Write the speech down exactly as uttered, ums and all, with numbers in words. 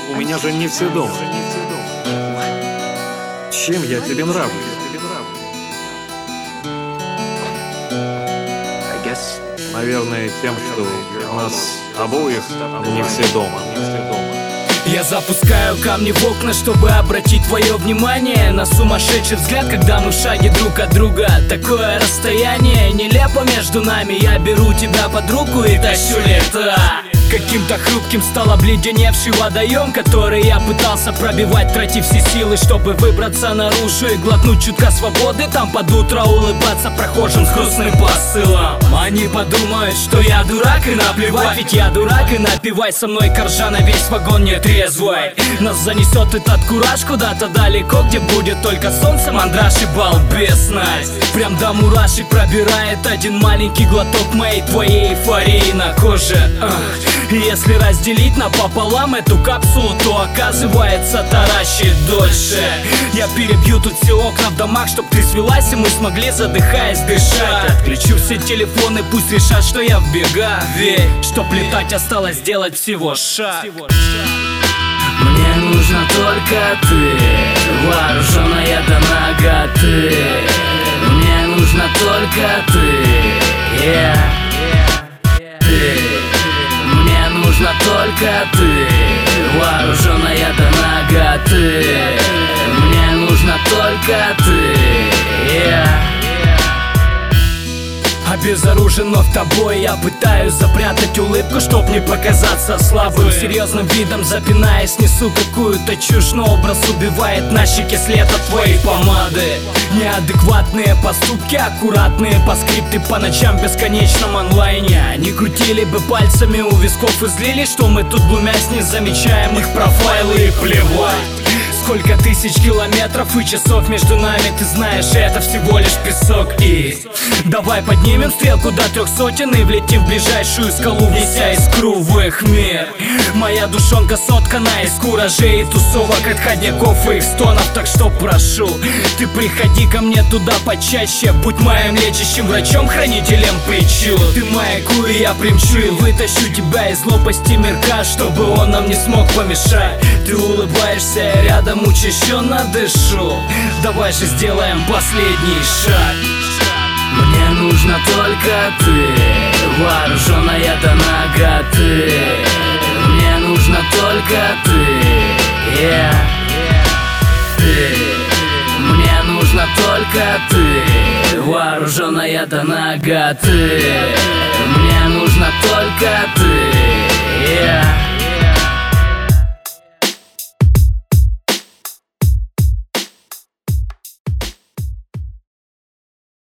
У меня же не все дома. Чем я тебе нравлюсь? Наверное, тем, что у нас обоих не все дома. Я запускаю камни в окна, чтобы обратить твое внимание на сумасшедший взгляд, когда мы в шаге друг от друга. Такое расстояние нелепо между нами. Я беру тебя под руку и тащу лета. Каким-то хрупким стал обледеневший водоем, который я пытался пробивать, тратив все силы, чтобы выбраться наружу и глотнуть чутка свободы. Там под утро улыбаться прохожим с грустным посылом. Они подумают, что я дурак, и наплевать, ведь я дурак, и напивай со мной коржа на весь вагон не трезвый. Нас занесет этот кураж куда-то далеко, где будет только солнце, мандраж и балбесность. Прям до мурашек пробирает один маленький глоток моей твоей эйфории на коже. Ах. Если разделить напополам эту капсулу, то оказывается таращит дольше. Я перебью тут все окна в домах, чтоб ты свелась, и мы смогли, задыхаясь, дышать. Отключу все телефоны, пусть решат, что я в бегах. Верь, чтоб летать осталось сделать всего шаг. Мне нужна только ты, вооруженная до наготы. Мне нужна только ты, yeah. Ты. Мне нужна только ты, вооруженная до наготы. Мне нужна только ты, yeah. Обезоружен вновь тобой, я пытаюсь запрятать улыбку, чтоб не показаться слабым. Серьезным видом запинаясь, несу какую-то чушь, но образ убивает на щеке след от твоей помады. Неадекватные поступки, аккуратные по скрипты, по ночам в бесконечном онлайне. Они крутили бы пальцами у висков и злились, что мы тут глумясь не замечаем их профайлы, и плевать. Сколько тысяч километров и часов между нами, ты знаешь, это всего лишь песок. И давай поднимем стрелку до трех сотен и влетим в ближайшую скалу, внеся искру в их мир. Моя душонка соткана из куражей и тусовок, отходняков и их стонов. Так что прошу, ты приходи ко мне туда почаще, будь моим лечащим врачом, хранителем причуд. Ты моя ку, и я примчу и вытащу тебя из лопасти мирка, чтобы он нам не смог помешать. Ты улыбаешься, я рядом учащенно дышу. Давай же сделаем последний шаг. Мне нужна только ты, вооруженная до наготы. Мне нужна только ты, yeah. Ты. Мне нужна только ты, вооруженная до наготы. Мне нужна только ты.